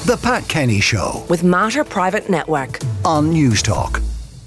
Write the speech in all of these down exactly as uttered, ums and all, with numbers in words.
The Pat Kenny Show with Mater Private Network on News Talk.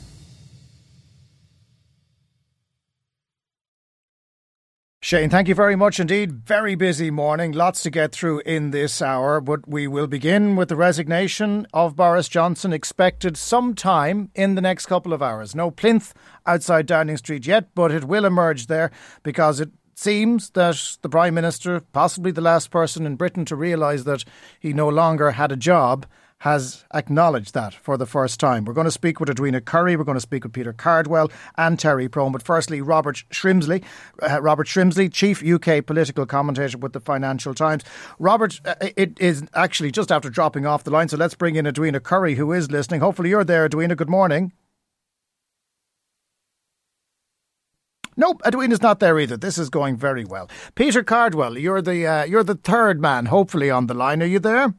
Shane, thank you very much indeed. Very busy morning. Lots to get through in this hour. But we will begin with the resignation of Boris Johnson, expected sometime in the next couple of hours. No plinth outside Downing Street yet, but it will emerge there because it seems that the Prime Minister, possibly the last person in Britain to realise that he no longer had a job, has acknowledged that for the first time. We're going to speak with Edwina Curry, we're going to speak with Peter Cardwell and Terry Prone. But firstly, Robert Shrimsley, uh, Robert Shrimsley, Chief U K Political Commentator with the Financial Times. Robert, uh, it is actually just after dropping off the line, so let's bring in Edwina Curry, who is listening. Hopefully you're there, Edwina. Good morning. Nope, Edwina's not there either. This is going very well. Peter Cardwell, you're the uh, you're the third man, hopefully, on the line. Are you there?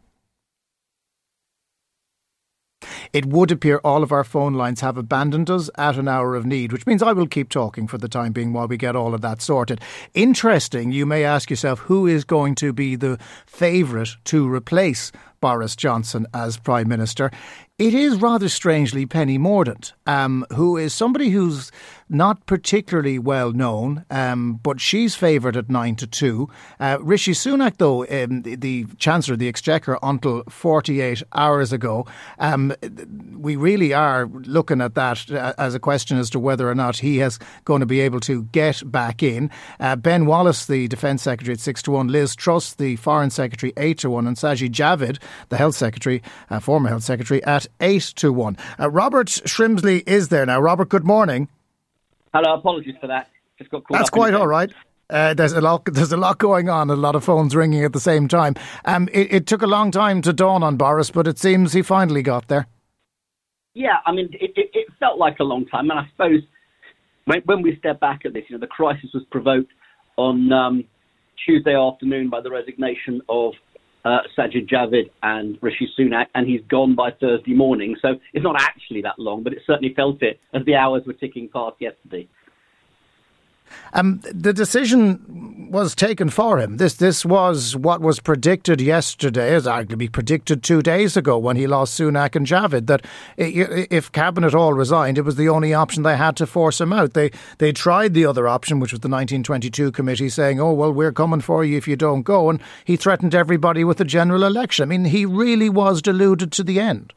It would appear all of our phone lines have abandoned us at an hour of need, which means I will keep talking for the time being while we get all of that sorted. Interesting, you may ask yourself, who is going to be the favourite to replace Boris Johnson as Prime Minister? It is rather strangely Penny Mordaunt, um, who is somebody who's not particularly well known, um, but she's favoured at nine to two. Uh, Rishi Sunak, though, um, the, the Chancellor of the Exchequer until forty-eight hours ago, um, we really are looking at that as a question as to whether or not he is going to be able to get back in. Uh, Ben Wallace, the Defence Secretary, at six to one. Liz Truss, the Foreign Secretary, eight to one. And Sajid Javid, the Health Secretary, uh, former Health Secretary, at eight to one. Uh, Robert Shrimsley is there now. Robert, good morning. Hello, apologies for that. Just got caught That's up quite all right. Uh, there's a lot. There's a lot going on. A lot of phones ringing at the same time. Um, it, it took a long time to dawn on Boris, but it seems he finally got there. Yeah, I mean, it, it, it felt like a long time, and I suppose when, when we step back at this, you know, the crisis was provoked on um, Tuesday afternoon by the resignation of uh, Sajid Javid and Rishi Sunak, and he's gone by Thursday morning. So it's not actually that long, but it certainly felt it as the hours were ticking past yesterday. Um, the decision was taken for him. This this was what was predicted yesterday, as arguably predicted two days ago when he lost Sunak and Javid, that if Cabinet all resigned, it was the only option they had to force him out. They they tried the other option, which was the nineteen twenty-two committee, saying, oh, well, we're coming for you if you don't go. And he threatened everybody with a general election. I mean, he really was deluded to the end.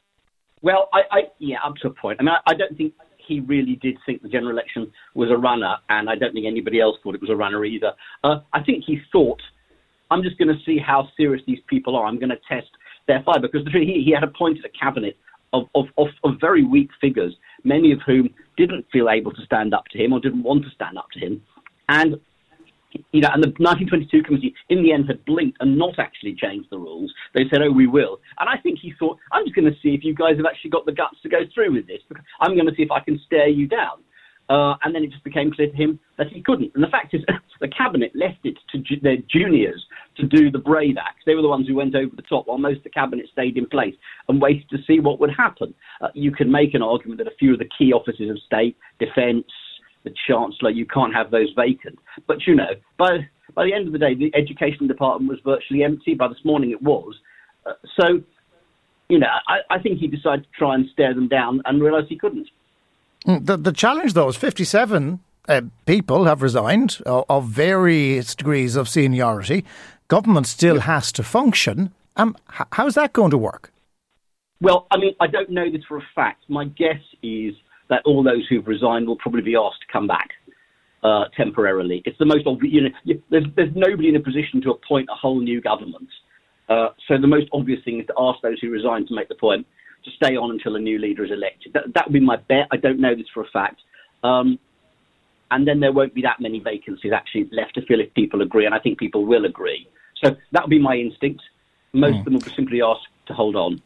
Well, I, I yeah, up to a point. I mean, I, I don't think he really did think the general election was a runner, and I don't think anybody else thought it was a runner either. Uh, I think he thought, I'm just going to see how serious these people are. I'm going to test their fire, because he, he had appointed a cabinet of, of, of, of very weak figures, many of whom didn't feel able to stand up to him or didn't want to stand up to him. And You know, and the nineteen twenty-two committee, in the end, had blinked and not actually changed the rules. They said, oh, we will. And I think he thought, I'm just going to see if you guys have actually got the guts to go through with this. Because I'm going to see if I can stare you down. Uh, and then it just became clear to him that he couldn't. And the fact is, the cabinet left it to ju- their juniors to do the brave acts. They were the ones who went over the top, while most of the cabinet stayed in place and waited to see what would happen. Uh, you can make an argument that a few of the key offices of state, defence, the Chancellor, you can't have those vacant. But, you know, by by the end of the day, the education department was virtually empty. By this morning it was. Uh, so, you know, I, I think he decided to try and stare them down and realised he couldn't. The, the challenge, though, is fifty-seven uh, people have resigned uh, of various degrees of seniority. Government still yeah. has to function. Um, h- how's that going to work? Well, I mean, I don't know this for a fact. My guess is that all those who've resigned will probably be asked to come back uh, temporarily. It's the most obvious. You know, there's, there's nobody in a position to appoint a whole new government. Uh, so the most obvious thing is to ask those who resigned to make the point to stay on until a new leader is elected. That, that would be my bet. I don't know this for a fact. Um, and then there won't be that many vacancies actually left to fill if people agree, and I think people will agree. So that would be my instinct. Most mm. of them will be simply asked to hold on.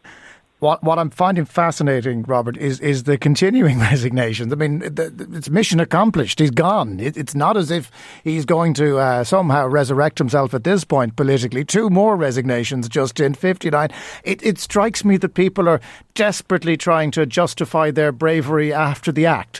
What what I'm finding fascinating, Robert, is is the continuing resignations. I mean, the, the, it's mission accomplished. He's gone. It, it's not as if he's going to uh, somehow resurrect himself at this point politically. Two more resignations just in fifty-nine. It, it strikes me that people are desperately trying to justify their bravery after the act.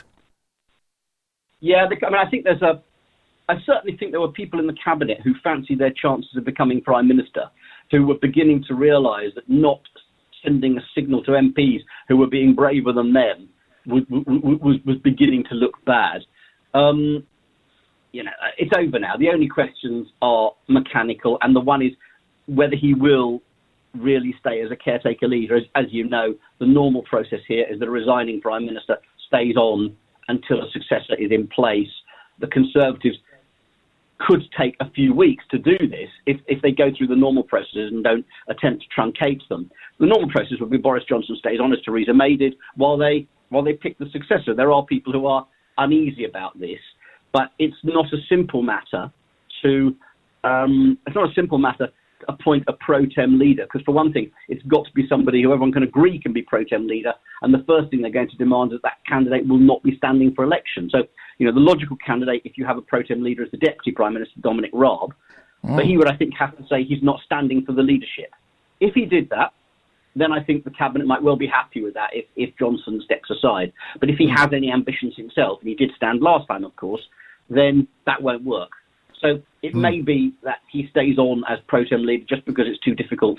Yeah, I mean, I think there's a. I certainly think there were people in the cabinet who fancied their chances of becoming prime minister. who were beginning to realise that not sending a signal to M Ps who were being braver than them was, was, was beginning to look bad. Um, you know, it's over now. The only questions are mechanical, and the one is whether he will really stay as a caretaker leader. As, as you know, the normal process here is that a resigning Prime Minister stays on until a successor is in place. The Conservatives could take a few weeks to do this if, if they go through the normal processes and don't attempt to truncate them. The normal process would be Boris Johnson stays on, as Theresa May did, while they while they pick the successor. There are people who are uneasy about this, but it's not a simple matter to um, it's not a simple matter to appoint a pro tem leader, because for one thing, it's got to be somebody who everyone can agree can be pro tem leader, and the first thing they're going to demand is that that candidate will not be standing for election. So, you know, the logical candidate, if you have a pro tem leader, is the Deputy Prime Minister, Dominic Raab, mm. but he would, I think, have to say he's not standing for the leadership. If he did that, then I think the Cabinet might well be happy with that if, if Johnson steps aside. But if he has any ambitions himself, and he did stand last time, of course, then that won't work. So it mm. may be that he stays on as pro tem leader just because it's too difficult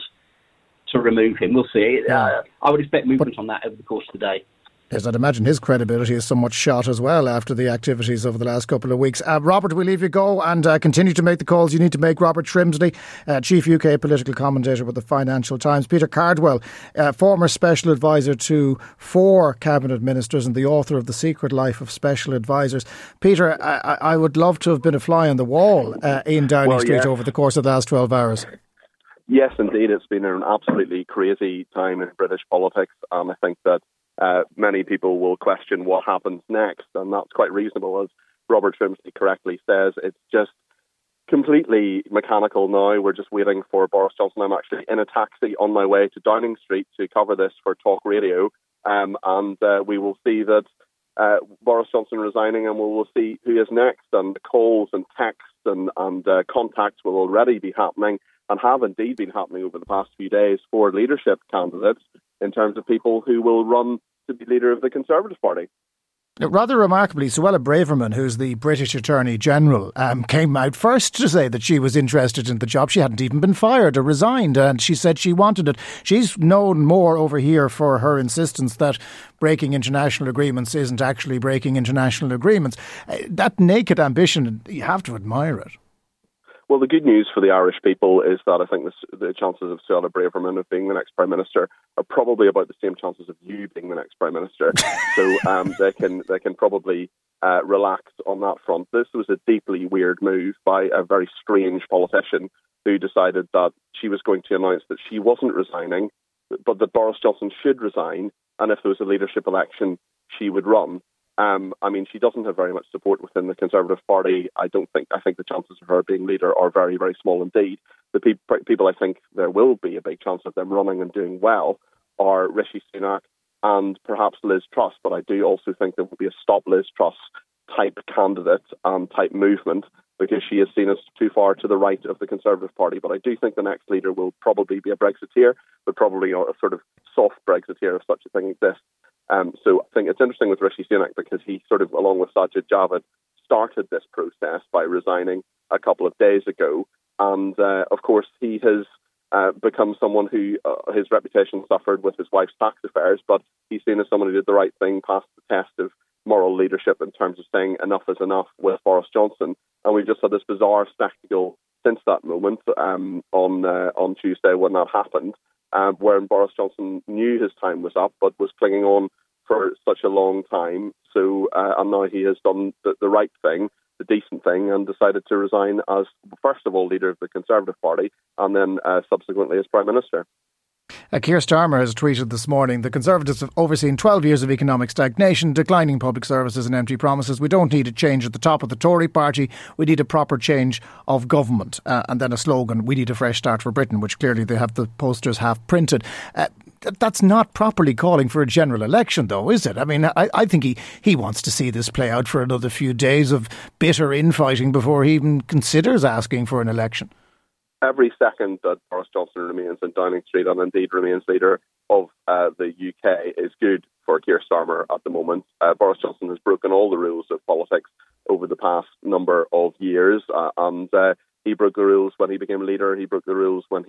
to remove him. We'll see. Yeah. Uh, I would expect movement but, on that over the course of the day. Yes, I'd imagine his credibility is somewhat shot as well after the activities over the last couple of weeks. Uh, Robert, we leave you go and uh, continue to make the calls you need to make. Robert Shrimsley, uh, Chief U K Political Commentator with the Financial Times. Peter Cardwell, uh, former Special Advisor to four Cabinet Ministers and the author of The Secret Life of Special Advisors. Peter, I, I would love to have been a fly on the wall uh, in Downing well, Street yes. over the course of the last twelve hours. Yes, indeed. It's been an absolutely crazy time in British politics, and I think that Uh, many people will question what happens next, and that's quite reasonable. As Robert Shrimsley correctly says, it's just completely mechanical now. We're just waiting for Boris Johnson. I'm actually in a taxi on my way to Downing Street to cover this for Talk Radio, um, and uh, we will see that uh, Boris Johnson resigning, and we will see who is next, and calls and texts and, and uh, contacts will already be happening, and have indeed been happening over the past few days for leadership candidates in terms of people who will run to be leader of the Conservative Party. Rather remarkably, Suella Braverman, who's the British Attorney General, um, came out first to say that she was interested in the job. She hadn't even been fired or resigned, and she said she wanted it. She's known more over here for her insistence that breaking international agreements isn't actually breaking international agreements. Uh, that naked ambition, you have to admire it. Well, the good news for the Irish people is that I think this, the chances of Suella Braverman of being the next Prime Minister are probably about the same chances of you being the next Prime Minister. so um, they can they can probably uh, relax on that front. This was a deeply weird move by a very strange politician who decided that she was going to announce that she wasn't resigning, but that Boris Johnson should resign, and if there was a leadership election, she would run. Um, I mean, she doesn't have very much support within the Conservative Party. I don't think, I think the chances of her being leader are very, very small indeed. The pe- people I think there will be a big chance of them running and doing well are Rishi Sunak and perhaps Liz Truss. But I do also think there will be a Stop Liz Truss type candidate and type movement, because she is seen as too far to the right of the Conservative Party. But I do think the next leader will probably be a Brexiteer, but probably a sort of soft Brexiteer if such a thing exists. Um, so I think it's interesting with Rishi Sunak because he sort of, along with Sajid Javid, started this process by resigning a couple of days ago. And, uh, of course, he has uh, become someone who uh, his reputation suffered with his wife's tax affairs, but he's seen as someone who did the right thing, passed the test of moral leadership in terms of saying enough is enough with Boris Johnson. And we've just had this bizarre spectacle since that moment um, on uh, on Tuesday when that happened. Uh, wherein Boris Johnson knew his time was up, but was clinging on for such a long time. So, uh, and now he has done the, the right thing, the decent thing, and decided to resign as, first of all, leader of the Conservative Party, and then uh, subsequently as Prime Minister. Uh, Keir Starmer has tweeted this morning, the Conservatives have overseen twelve years of economic stagnation, declining public services and empty promises. We don't need a change at the top of the Tory party. We need a proper change of government. Uh, and then a slogan, we need a fresh start for Britain, which clearly they have the posters half printed. Uh, that's not properly calling for a general election, though, is it? I mean, I, I think he, he wants to see this play out for another few days of bitter infighting before he even considers asking for an election. Every second that Boris Johnson remains in Downing Street and indeed remains leader of uh, the U K is good for Keir Starmer at the moment. Uh, Boris Johnson has broken all the rules of politics over the past number of years, uh, and uh, he broke the rules when he became leader. He broke the rules when he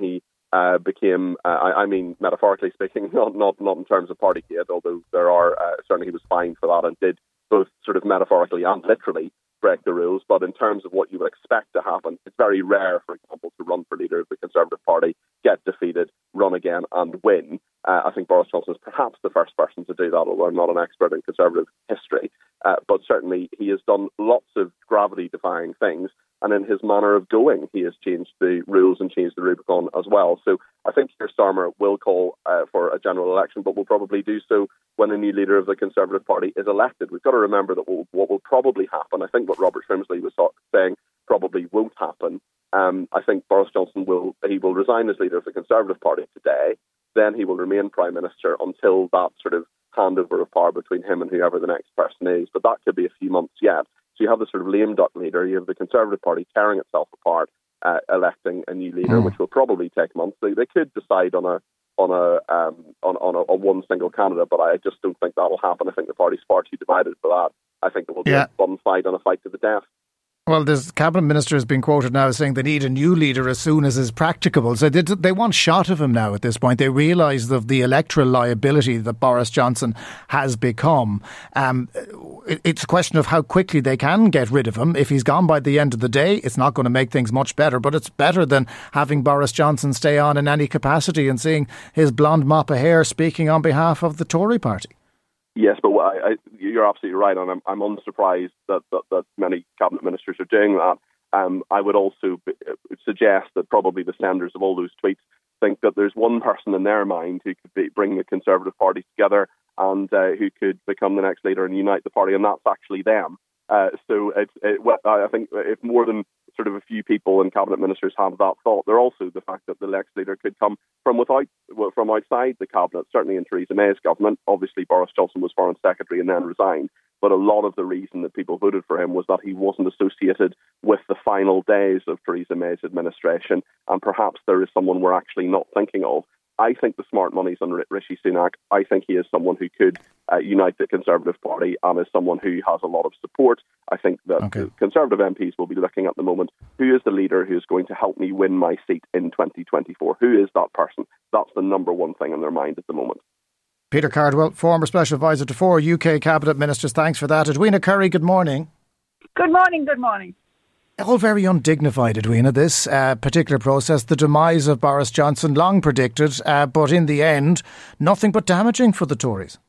uh, became, uh, I, I mean, metaphorically speaking, not not not in terms of Partygate, although there are, uh, certainly he was fined for that and did both sort of metaphorically and literally break the rules. But in terms of what you would expect to happen, it's very rare, for example, to run for leader of the Conservative Party, get defeated, run again and win. Uh, I think Boris Johnson is perhaps the first person to do that, although I'm not an expert in Conservative history. Uh, but certainly he has done lots of gravity-defying things. And in his manner of going, he has changed the rules and changed the Rubicon as well. So I think Keir Starmer will call uh, for a general election, but will probably do so when a new leader of the Conservative Party is elected. We've got to remember that will, what will probably happen, I think what Robert Shrimsley was saying probably won't happen. Um, I think Boris Johnson will he will resign as leader of the Conservative Party today. Then he will remain Prime Minister until that sort of handover of power between him and whoever the next person is. But that could be a few months yet. So you have the sort of lame duck leader, you have the Conservative Party tearing itself apart, uh, electing a new leader, mm. which will probably take months. They, they could decide on a on a um, on, on a, a one single candidate, but I just don't think that will happen. I think the party's far too divided for that. I think it will be yeah. a fun fight and a fight to the death. Well, this cabinet minister has been quoted now as saying they need a new leader as soon as is practicable. So they, they want shot of him now at this point. They realise the, the electoral liability that Boris Johnson has become. Um, it, it's a question of how quickly they can get rid of him. If he's gone by the end of the day, it's not going to make things much better. But it's better than having Boris Johnson stay on in any capacity and seeing his blonde mop of hair speaking on behalf of the Tory party. Yes, but I, I, you're absolutely right, and I'm, I'm unsurprised that, that, that many cabinet ministers are doing that. Um, I would also be, suggest that probably the senders of all those tweets think that there's one person in their mind who could be, bring the Conservative Party together and uh, who could become the next leader and unite the party, and that's actually them. Uh, so it's, it, well, I think if more than sort of a few people and cabinet ministers have that thought, they're also the fact that the next leader could come from without, from outside the cabinet. Certainly in Theresa May's government, obviously Boris Johnson was foreign secretary and then resigned. But a lot of the reason that people voted for him was that he wasn't associated with the final days of Theresa May's administration, and perhaps there is someone we're actually not thinking of. I think the smart money's on Rishi Sunak. I think he is someone who could uh, unite the Conservative Party and is someone who has a lot of support. I think that okay. the Conservative M Ps will be looking at the moment, who is the leader who is going to help me win my seat in twenty twenty-four? Who is that person? That's the number one thing in their mind at the moment. Peter Cardwell, former Special Advisor to four U K Cabinet Ministers. Thanks for that. Edwina Curry, good morning. Good morning, good morning. All very undignified, Edwina, this uh, particular process. The demise of Boris Johnson, long predicted, uh, but in the end, nothing but damaging for the Tories.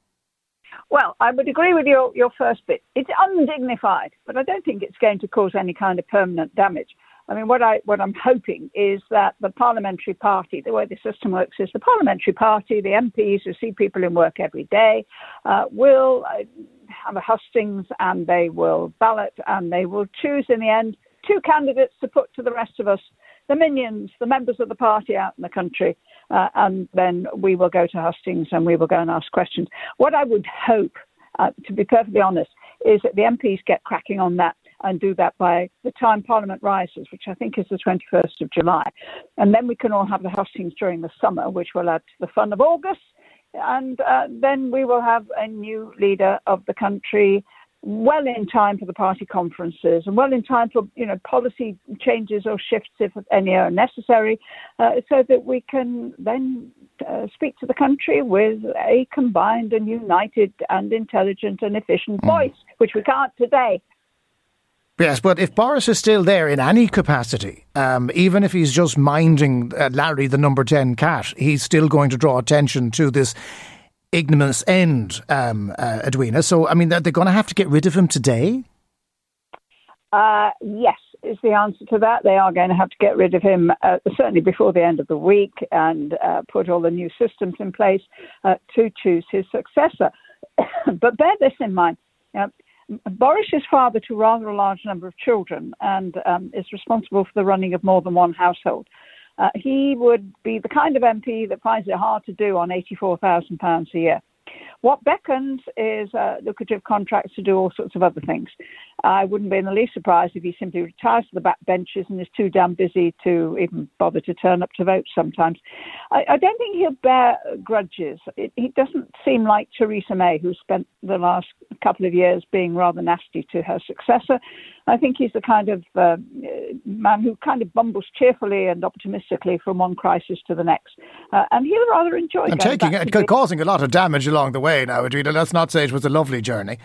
Well, I would agree with your, your first bit. It's undignified, but I don't think it's going to cause any kind of permanent damage. I mean, what, I, what I'm hoping is that the parliamentary party, the way the system works is the parliamentary party, the M Ps who see people in work every day, uh, will uh, have a hustings and they will ballot and they will choose in the end two candidates to put to the rest of us, the minions, the members of the party out in the country, uh, and then we will go to hustings and we will go and ask questions. What I would hope, uh, to be perfectly honest, is that the M Ps get cracking on that and do that by the time Parliament rises, which I think is the twenty-first of July. And then we can all have the hustings during the summer, which will add to the fun of August. And uh, then we will have a new leader of the country well in time for the party conferences and well in time for, you know, policy changes or shifts if any are necessary, uh, so that we can then uh, speak to the country with a combined and united and intelligent and efficient voice, which we can't today. Yes, but if Boris is still there in any capacity, um, even if he's just minding uh, Larry the number ten cat, he's still going to draw attention to this ignominious end, um, uh, Edwina. So, I mean, they're, they're going to have to get rid of him today? Uh, yes, is the answer to that. They are going to have to get rid of him uh, certainly before the end of the week and uh, put all the new systems in place uh, to choose his successor. But bear this in mind. You know, Boris is father to rather a large number of children and um, is responsible for the running of more than one household. Uh, he would be the kind of M P that finds it hard to do on eighty-four thousand pounds a year. What beckons is uh, lucrative contracts to do all sorts of other things. I wouldn't be in the least surprised if he simply retires to the back benches and is too damn busy to even bother to turn up to vote sometimes. I, I don't think he'll bear grudges. It, he doesn't seem like Theresa May, who spent the last couple of years being rather nasty to her successor. I think he's the kind of uh, man who kind of bumbles cheerfully and optimistically from one crisis to the next. Uh, and he'll rather enjoy and going taking back it, to causing a lot of damage along the way now, Edwina. Let's not say it was a lovely journey.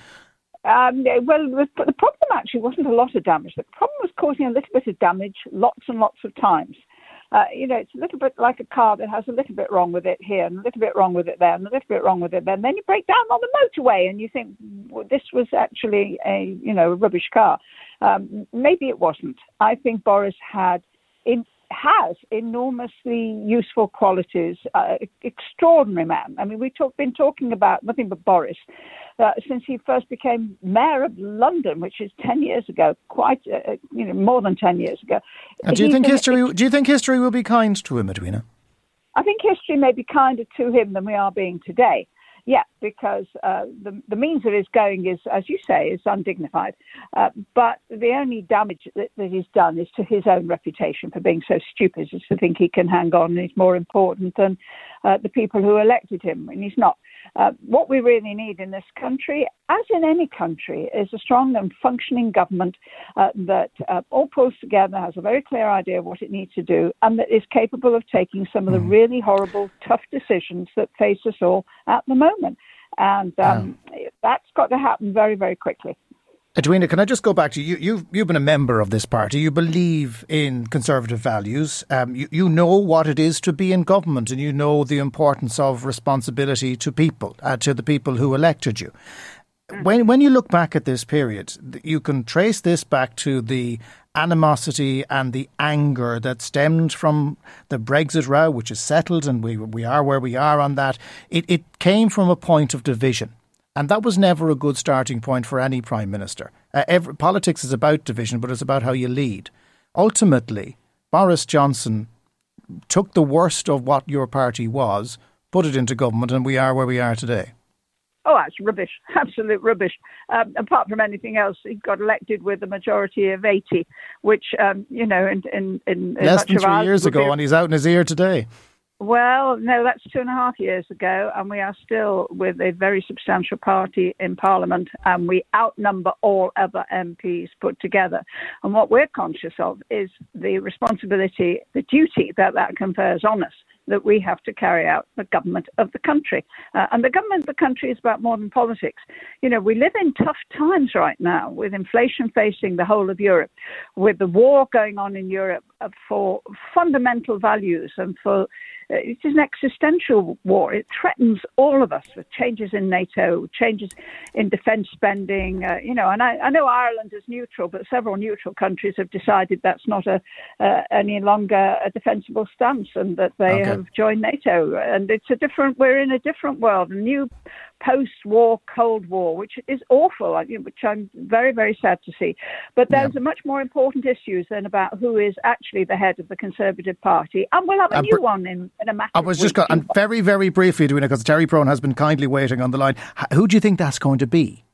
Um, well, the, the problem actually wasn't a lot of damage. The problem was causing a little bit of damage lots and lots of times. Uh, you know, it's a little bit like a car that has a little bit wrong with it here and a little bit wrong with it there and a little bit wrong with it there. And then you break down on the motorway and you think, well, this was actually a, you know, a rubbish car. Um, maybe it wasn't. I think Boris had in, has enormously useful qualities, uh, extraordinary man. I mean, we've talk, been talking about nothing but Boris uh, since he first became mayor of London, which is ten years ago, quite, uh, you know, more than ten years ago. And do you He's think an, history? Do you think history will be kind to him, Edwina? I think history may be kinder to him than we are being today. Yeah, because uh, the, the means of his going is, as you say, is undignified. Uh, but the only damage that, that he's done is to his own reputation for being so stupid as to think he can hang on and he's more important than uh, the people who elected him, and he's not. Uh, what we really need in this country, as in any country, is a strong and functioning government uh, that uh, all pulls together, has a very clear idea of what it needs to do, and that is capable of taking some of the really horrible, tough decisions that face us all at the moment. And um, yeah. that's got to happen very, very quickly. Edwina, can I just go back to you? You've, you've been a member of this party. You believe in conservative values. Um, you, you know what it is to be in government, and you know the importance of responsibility to people, uh, to the people who elected you. When, when you look back at this period, you can trace this back to the animosity and the anger that stemmed from the Brexit row, which is settled, and we we are where we are on that. It, it came from a point of division. And that was never a good starting point for any Prime Minister. Uh, every, politics is about division, but it's about how you lead. Ultimately, Boris Johnson took the worst of what your party was, put it into government, and we are where we are today. Oh, that's rubbish. Absolute rubbish. Um, apart from anything else, he got elected with a majority of eighty, which, um, you know, in, in, in less than three years ago, and he's out in his ear today. Well, no, that's two and a half years ago, and we are still with a very substantial party in Parliament, and we outnumber all other M Ps put together. And what we're conscious of is the responsibility, the duty that that confers on us, that we have to carry out the government of the country. Uh, and the government of the country is about more than politics. You know, we live in tough times right now, with inflation facing the whole of Europe, with the war going on in Europe uh, for fundamental values and for uh, it is an existential war. It threatens all of us with changes in NATO, changes in defence spending. Uh, you know, and I, I know Ireland is neutral, but several neutral countries have decided that's not a uh, any longer a defensible stance, and that they okay. have joined NATO. And it's a different. We're in a different world, a new post-war Cold War, which is awful, which I'm very, very sad to see. But those yeah. are much more important issues than about who is actually the head of the Conservative Party. And we'll have a uh, new one in, in a matter I was of just going, and very, very briefly, doing it because Terry Prone has been kindly waiting on the line. Who do you think that's going to be?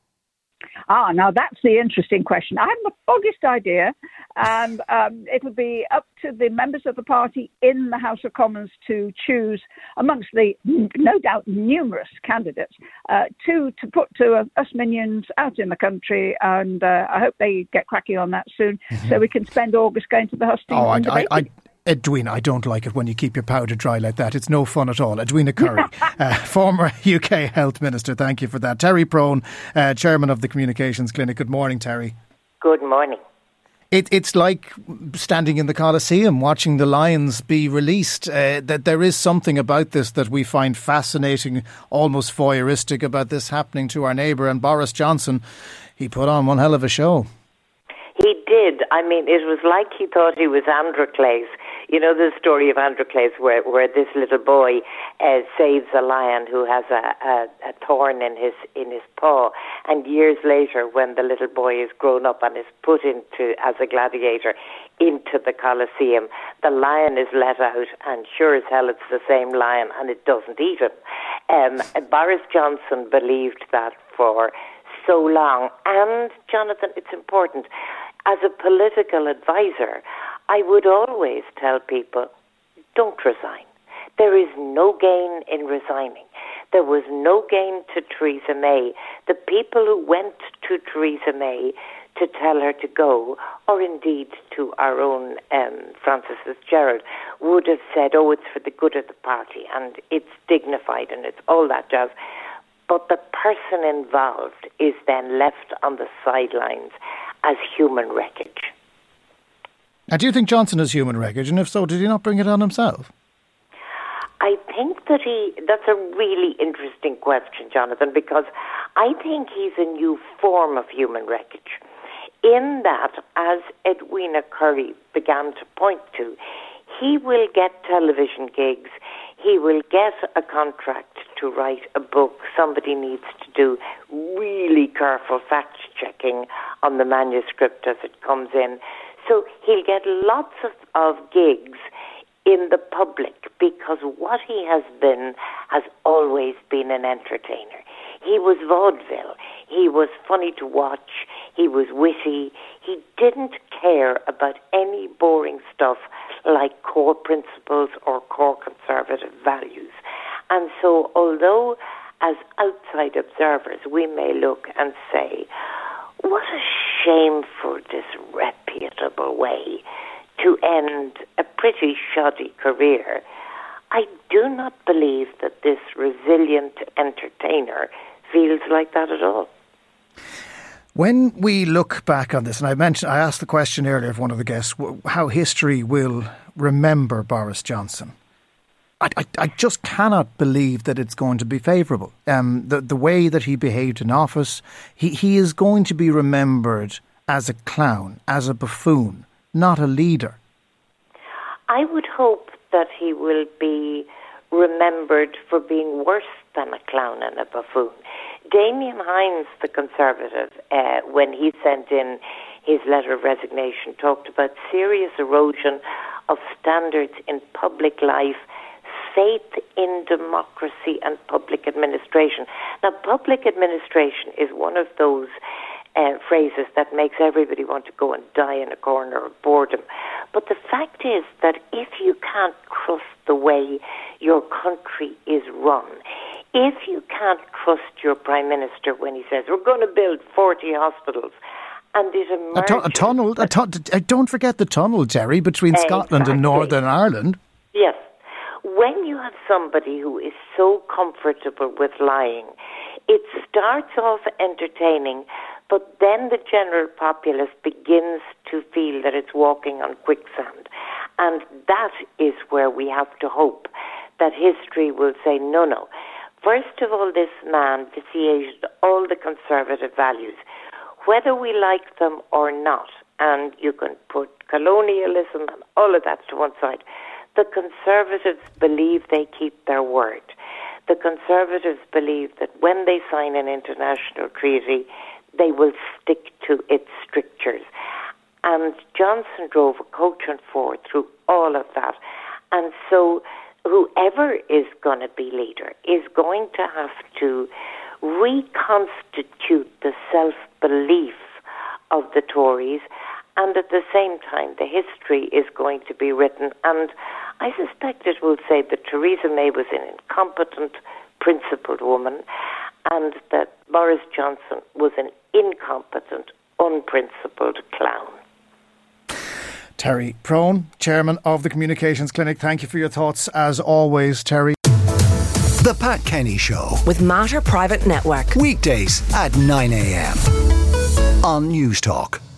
Ah, now that's the interesting question. I haven't the foggiest idea, and um, it'll be up to the members of the party in the House of Commons to choose amongst the, no doubt, numerous candidates uh, to to put to uh, us minions out in the country, and uh, I hope they get cracking on that soon, mm-hmm. so we can spend August going to the hustings. Oh, and I, I, I, Edwina, I don't like it when you keep your powder dry like that. It's no fun at all. Edwina Curry, uh, former U K Health Minister, thank you for that. Terry Prone, uh, Chairman of the Communications Clinic. Good morning, Terry. Good morning. It, it's like standing in the Coliseum watching the lions be released. Uh, that there is something about this that we find fascinating, almost voyeuristic about this happening to our neighbour. And Boris Johnson, he put on one hell of a show. He did. I mean, it was like he thought he was Androcles. You know the story of Androcles, where, where this little boy uh, saves a lion who has a, a, a thorn in his in his paw, and years later, when the little boy is grown up and is put into as a gladiator into the Colosseum, the lion is let out, and sure as hell it's the same lion, and it doesn't eat him. Um, Boris Johnson believed that for so long. And, Jonathan, it's important, as a political advisor, I would always tell people, don't resign. There is no gain in resigning. There was no gain to Theresa May. The people who went to Theresa May to tell her to go, or indeed to our own um, Frances Fitzgerald, would have said, oh, it's for the good of the party and it's dignified and it's all that jazz. But the person involved is then left on the sidelines as human wreckage. Now, do you think Johnson is human wreckage? And if so, did he not bring it on himself? I think that he, that's a really interesting question, Jonathan, because I think he's a new form of human wreckage. In that, as Edwina Currie began to point to, he will get television gigs, he will get a contract to write a book. Somebody needs to do really careful fact-checking on the manuscript as it comes in. So he'll get lots of, of gigs in the public because what he has been has always been an entertainer. He was vaudeville. He was funny to watch. He was witty. He didn't care about any boring stuff like core principles or core conservative values. And so although as outside observers we may look and say, what a shameful, disreputable way to end a pretty shoddy career, I do not believe that this resilient entertainer feels like that at all. When we look back on this, and I mentioned, I asked the question earlier of one of the guests, how history will remember Boris Johnson. I, I, I just cannot believe that it's going to be favourable. Um, the, the way that he behaved in office, he, he is going to be remembered as a clown, as a buffoon, not a leader. I would hope that he will be remembered for being worse than a clown and a buffoon. Damien Hinds, the Conservative, uh, when he sent in his letter of resignation, talked about serious erosion of standards in public life, faith in democracy and public administration. Now, public administration is one of those uh, phrases that makes everybody want to go and die in a corner of boredom. But the fact is that if you can't trust the way your country is run, if you can't trust your Prime Minister when he says, we're going to build forty hospitals, and it emerges... A, tu- a tunnel, a tu- don't forget the tunnel, Jerry, between exactly. Scotland and Northern Ireland. Yes. When you have somebody who is so comfortable with lying, it starts off entertaining, but then the general populace begins to feel that it's walking on quicksand. And that is where we have to hope that history will say, no, no. First of all, this man vitiated all the conservative values, whether we like them or not. And you can put colonialism and all of that to one side. The Conservatives believe they keep their word. The Conservatives believe that when they sign an international treaty, they will stick to its strictures. And Johnson drove a coach and four through all of that. And so whoever is going to be leader is going to have to reconstitute the self-belief of the Tories, and at the same time the history is going to be written. And I suspect it will say that Theresa May was an incompetent, principled woman, and that Boris Johnson was an incompetent, unprincipled clown. Terry Prone, Chairman of the Communications Clinic, thank you for your thoughts as always, Terry. The Pat Kenny Show with Matter Private Network. Weekdays at nine a.m. on News Talk.